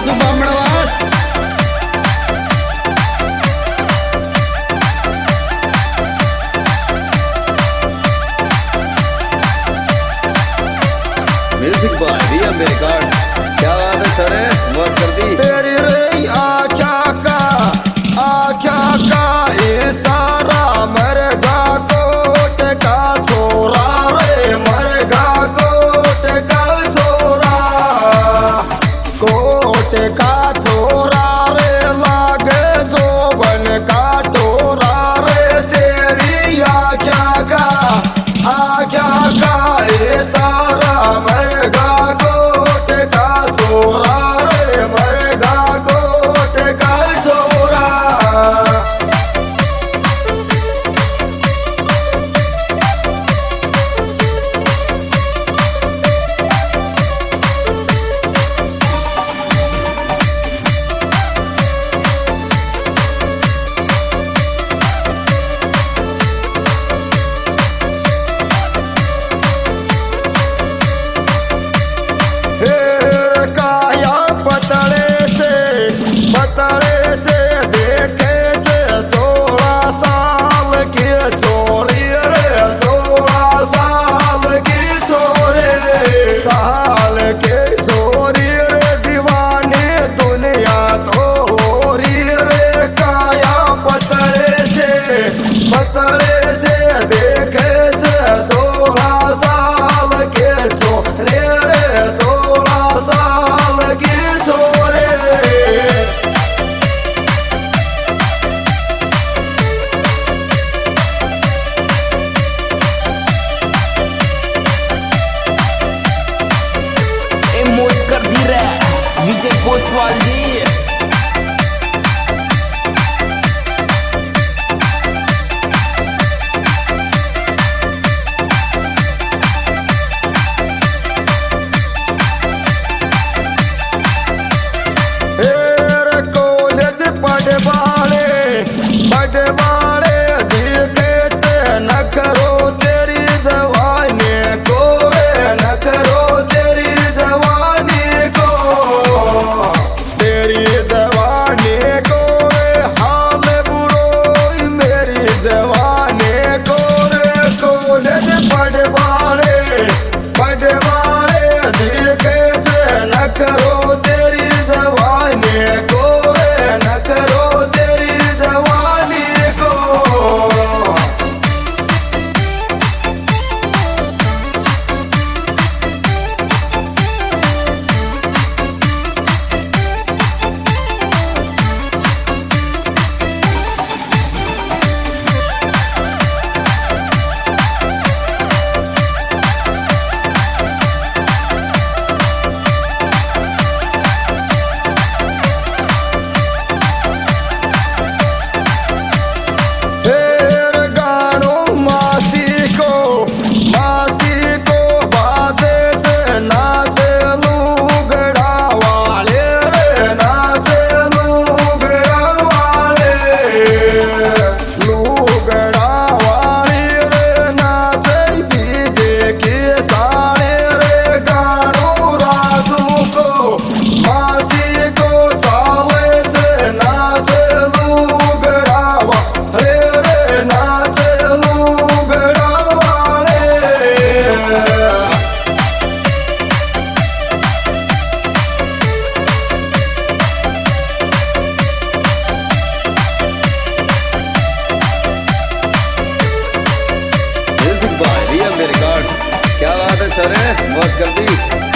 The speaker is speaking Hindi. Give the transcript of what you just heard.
Raju Bamanwas. Music by Riya records. क्या बात है सर, मौज कर दी। तेरी रे आख्या का इशारा मरगा कोट का छोरा रे, मरगा कोट का छोरा, कोट का छोरा रे, लागे जोबन का टोरा रे। तेरी आख्या का इशारा मरगा कोट का छोरा रे, मरगा कोट का छोरा। पतले से देखे थे 16 साल की छोरी रे, 16 साल की छोरी, साल के छोरी रे, दीवानी दुनिया तो हो रही रे। काया पतले से देखे थे 16 साल के छोरे रे, 16 साल की छोरे। विजय पोस्टवाल जी। कॉलेज पढ़वाड़े दिखे थे, न करो तेरी जवानी को रे, न करो तेरी जवानी को, तेरी जवानी को रे, हाल बुरो मेरी जवानी को रे। कॉलेज पढ़वाड़े दिखे थे, न करो तेरी जवानी को रे, न करो तेरी जवानी को। Music by Riya records. क्या बात है सर, मौज कर दी।